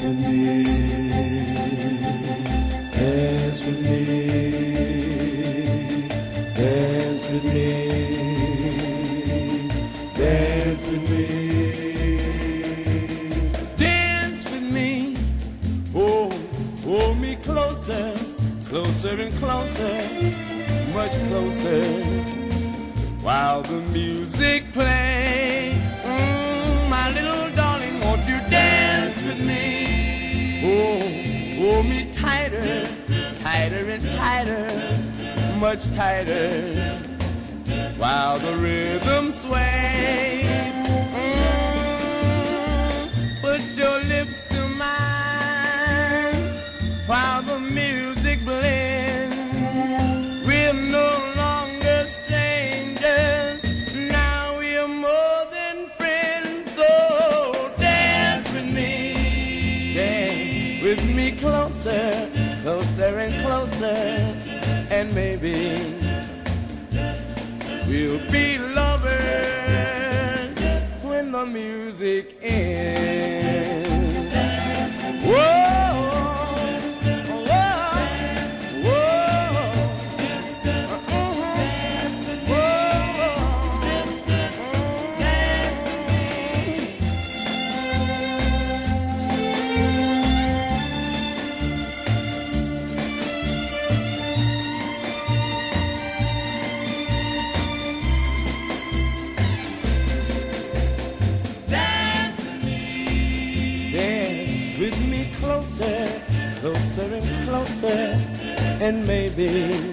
with me, dance with me, dance with me, dance with me, dance with me. Oh, hold me closer, closer and closer, much closer, while the music plays. My little darling, won't you dance with me? Oh, hold me tighter, tighter and tighter, much tighter, while the rhythm sways. Put your lips to mine, while the music blends. We're no longer strangers, now we're more than friends. So dance with me closer, closer and closer, and maybe we'll be lovers when the music ends. Whoa. With me closer, closer and closer, and maybe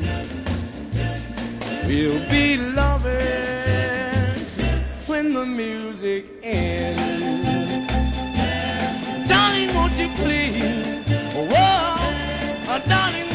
we'll be lovers when the music ends. Darling, won't you please? Whoa, darling.